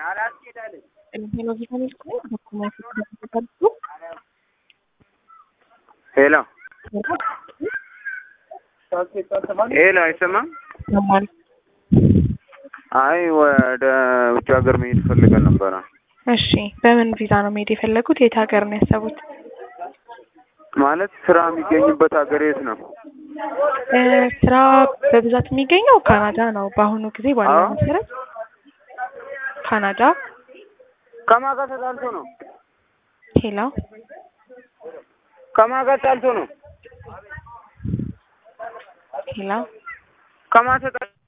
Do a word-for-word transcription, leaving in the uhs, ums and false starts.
ሄሎ ቪታሚን ኮ ዶክመንት ተከታተሉ ሄሎ ሄሎ አይሰማም ሰማል አይ ወደ ውጭ ሀገር መሄድ ፈልገን ነበር እሺ በምን ቪዛ ነው መሄድ የፈለጉት የት ሀገር ነው ያሰቡት ማለት ስራ የሚገኝበት ሀገር የት ነው ስራ በብዛት የሚገኘው ካናዳ ነው በአሁኑ ጊዜ ባለው መሰረት ካናዳ ከማን ጋር ተጣልቶ ነው ሄሎ ከማን ጋር ተጣልቶ ነው ሄሎ ከማን ተጣልቶ